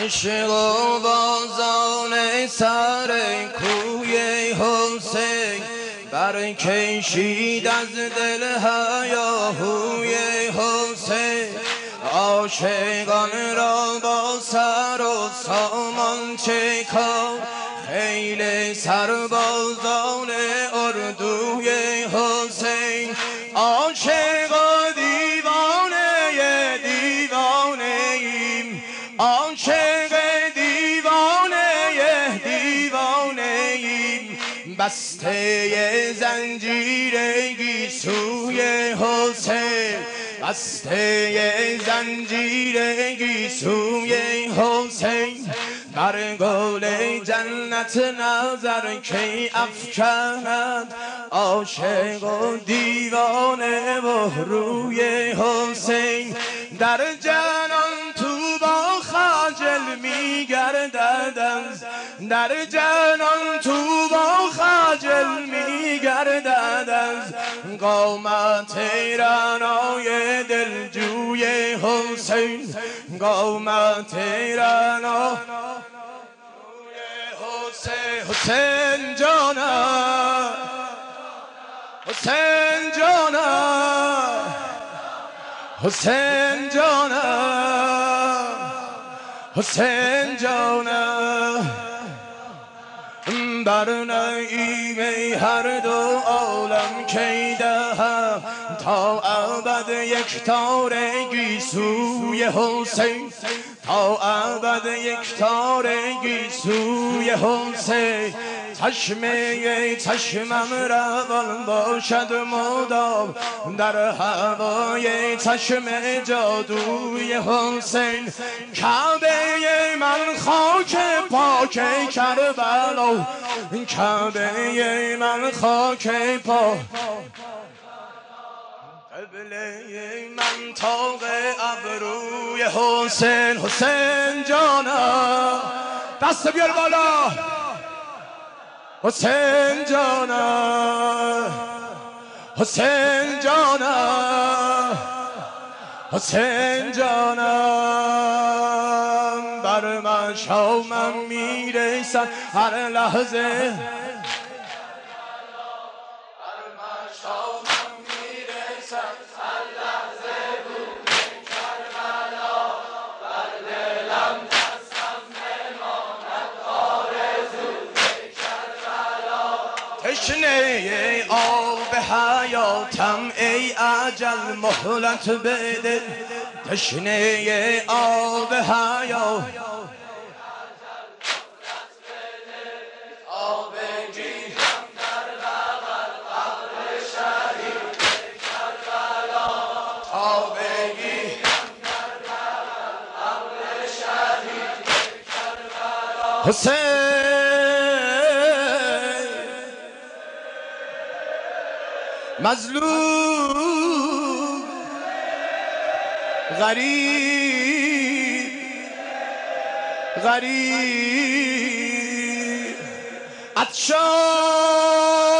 عشق و بازان سر کوی حسین برکشید از دل هیاهوی حسین. عاشقان را با سر و سامان چه کار، خیل سربازان اردوی حسین. عاشق و دیوانه دیوانه ایم، عاشق دیوانه دیوانه ایم، بسته زنجیر گیسوی حسین، بسته زنجیر گیسوی حسین. بر گل جنت نظر کی افکند، عاشق و دیوانه و روی حسین. در جنان تو با خجل میگردد، در جنان تو با خجل میگردد از قامت رعنای دلجوی حسین، قامت رعنای حسین. حسین جانم، حسین جانم، حسین جانم، حسین جانم. بر نعیم هر دو عالم کی دهم، تا ابد یک تاره گیسوی حسین، تا ابد یک تاره گیسوی حسین. چشمم روان باشد مدام، در هوای چشم جادوی حسین. کعبه من خاک پاک کربلا، کعبه من خاک پاک، قبله من طاق ابروی حسین. حسین جانم، دست بیار بالا. حسین جانم، حسین جانم، حسین جانم. بر مشامم میرسد هر لحظه، تشنه آب حیاتم ای اجل مهلت بده، تشنه آب حیات آب جیهم در بغل قبر شهید کربلا، آب جیهم در بغل قبر شهید کربلا. حسین مظلوم غریب غریب عطشان